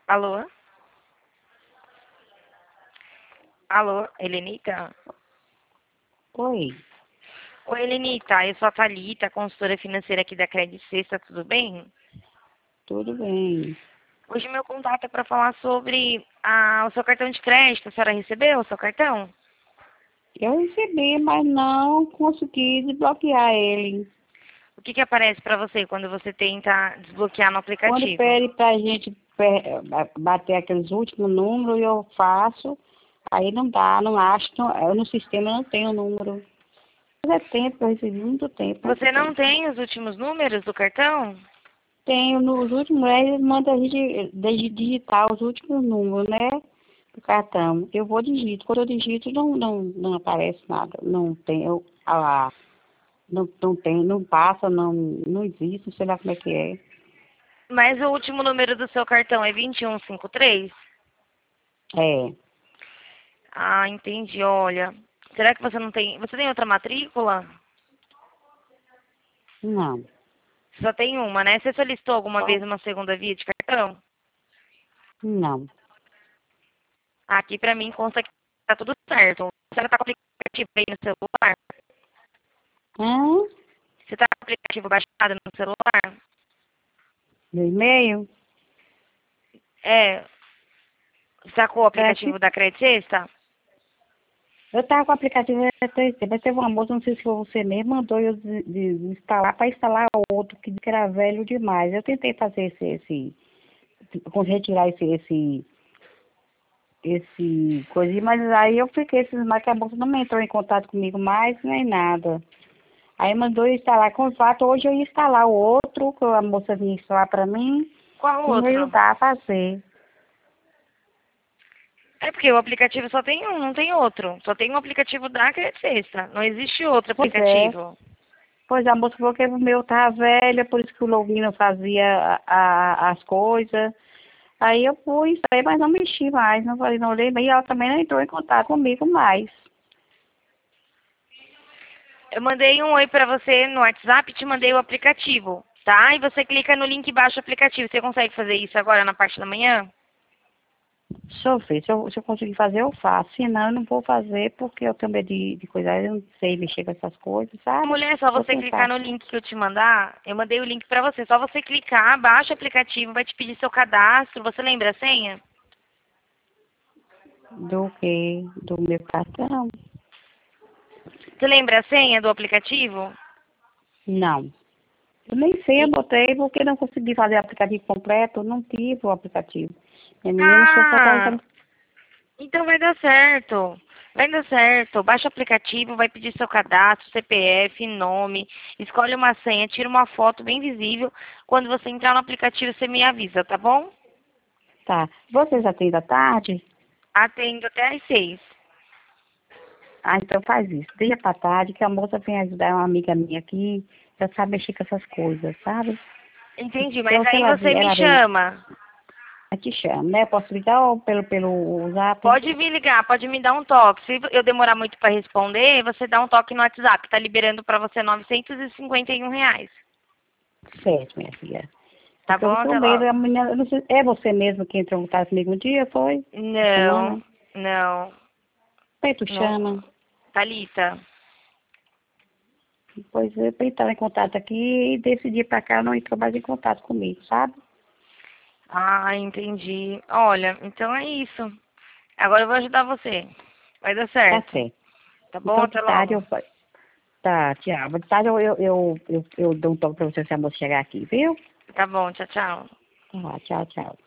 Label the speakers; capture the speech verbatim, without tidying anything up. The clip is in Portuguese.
Speaker 1: Alô? Alô, Helenita?
Speaker 2: Oi,
Speaker 1: Oi, Helenita, eu sou a Thalita, consultora financeira aqui da Credit Sexta, tudo bem?
Speaker 2: tudo bem.
Speaker 1: Hoje meu contato é para falar sobre ah, o seu cartão de crédito. A senhora recebeu o seu cartão?
Speaker 2: Eu recebi, mas não consegui desbloquear ele.
Speaker 1: O que que aparece para você quando você tenta desbloquear no
Speaker 2: Quando
Speaker 1: aplicativo?
Speaker 2: pede pra gente pe- ba- bater aqueles últimos números, eu faço. Aí não dá, não acho. Não, eu no sistema não tenho o número. Mas é tempo, eu recebi muito tempo, muito
Speaker 1: Você não
Speaker 2: tempo.
Speaker 1: tem os últimos números do cartão?
Speaker 2: Tenho nos últimos, aí eles mandam a gente digi- digitar os últimos números, né? Do cartão. Eu vou digito. Quando eu digito, não, não, não aparece nada. Não tem, eu, ah, não, não tem, não passa, não, não existe, não sei lá como é que é.
Speaker 1: Mas o último número do seu cartão é vinte e um cinquenta e três?
Speaker 2: É,
Speaker 1: Ah, entendi. Olha, será que você não tem... Você tem outra matrícula?
Speaker 2: não.
Speaker 1: Só tem uma, né? Você solicitou alguma
Speaker 2: Só,
Speaker 1: vez uma segunda via de cartão?
Speaker 2: não.
Speaker 1: Aqui pra mim consta que tá tudo certo. Você tá com o aplicativo aí no celular?
Speaker 2: Hã?
Speaker 1: Você tá com o aplicativo baixado no celular?
Speaker 2: Meu e-mail?
Speaker 1: É. Você tá com o
Speaker 2: É,
Speaker 1: aplicativo
Speaker 2: que-
Speaker 1: da Credit Sexta?
Speaker 2: eu tava com o aplicativo, há três tempos, mas teve uma moça, não sei se foi você mesmo, mandou eu des- des- instalar para instalar outro, que disse que era velho demais. Eu tentei fazer esse, esse, com- retirar esse, esse, esse coisinha, mas aí eu fiquei cismada que a moça não me entrou em contato comigo mais, nem nada. Aí mandou eu instalar com o fato, hoje eu ia instalar o outro, que a moça vinha instalar para mim,
Speaker 1: Qual
Speaker 2: e me
Speaker 1: outro?
Speaker 2: ajudar a fazer.
Speaker 1: É porque o aplicativo só tem um, não tem outro. Só tem um aplicativo da Credit Sexta. Não existe outro
Speaker 2: Pois é,
Speaker 1: aplicativo.
Speaker 2: pois a moça falou que o meu tá velha, por isso que o login não fazia a, a- as coisas. Aí eu fui, instalar, mas não mexi mais, não falei, não olhei, e ela também não entrou em contato comigo mais.
Speaker 1: Eu mandei um oi pra você no WhatsApp e te mandei o aplicativo, tá? E você clica no link e baixa o aplicativo. Você consegue fazer isso agora na parte da manhã?
Speaker 2: Deixa eu ver, se eu, se eu conseguir fazer, eu faço. Se não, eu não vou fazer, porque eu tenho medo de, de coisar, eu não sei mexer com essas coisas, sabe?
Speaker 1: Mulher, é só
Speaker 2: Vou
Speaker 1: você clicar
Speaker 2: tentar.
Speaker 1: no link que eu te mandar. Eu mandei o link pra você. Só você clicar, baixa o aplicativo, vai te pedir seu cadastro. Você lembra a senha?
Speaker 2: Do que? Do meu cartão?
Speaker 1: Você lembra a senha do aplicativo?
Speaker 2: Não. Eu nem sei, eu
Speaker 1: E-
Speaker 2: botei porque não consegui fazer o aplicativo completo, não tive o aplicativo. Minha menina, se eu for lá,
Speaker 1: Ah,
Speaker 2: então,
Speaker 1: então vai dar certo. Vai dar certo. Baixa o aplicativo, vai pedir seu cadastro, C P F, nome. Escolhe uma senha, tira uma foto bem visível. Quando você entrar no aplicativo, você me avisa, tá bom?
Speaker 2: tá. Vocês atendem à tarde?
Speaker 1: Atendo até às seis.
Speaker 2: Ah, então faz isso. Deixa pra tarde, que a moça vem ajudar uma amiga minha aqui, já sabe mexer com essas coisas, sabe?
Speaker 1: Entendi, mas
Speaker 2: Então, se
Speaker 1: aí
Speaker 2: ela, vi-
Speaker 1: você me
Speaker 2: ela vem,
Speaker 1: chama.
Speaker 2: eu te chama, né? Eu posso ligar ou pelo, pelo zap?
Speaker 1: Pode me ligar, pode me dar um toque. Se eu demorar muito para responder, você dá um toque no WhatsApp. Tá liberando para você novecentos e cinquenta e um reais.
Speaker 2: Certo, minha filha.
Speaker 1: Tá
Speaker 2: Porque eu
Speaker 1: bom?
Speaker 2: tô com
Speaker 1: Até
Speaker 2: medo,
Speaker 1: logo.
Speaker 2: a menina, eu não sei, é você mesmo que entrou em contato comigo um dia, foi? Essa
Speaker 1: Não,
Speaker 2: semana?
Speaker 1: não,
Speaker 2: Aí tu
Speaker 1: não.
Speaker 2: chama.
Speaker 1: Thalita.
Speaker 2: Depois eu entrar em contato aqui e desse dia pra cá ela não entrou mais em contato comigo, sabe?
Speaker 1: Ah, entendi. Olha, então é isso. Agora eu vou ajudar você. Vai dar
Speaker 2: Tá
Speaker 1: certo.
Speaker 2: certo.
Speaker 1: Tá bom?
Speaker 2: Então de
Speaker 1: Até
Speaker 2: tarde
Speaker 1: logo.
Speaker 2: eu. Tá, tchau. De tarde eu, eu, eu, eu, eu dou um toque pra você se a moça chegar aqui, viu?
Speaker 1: Tá bom, tchau, tchau.
Speaker 2: Tá, tchau, tchau.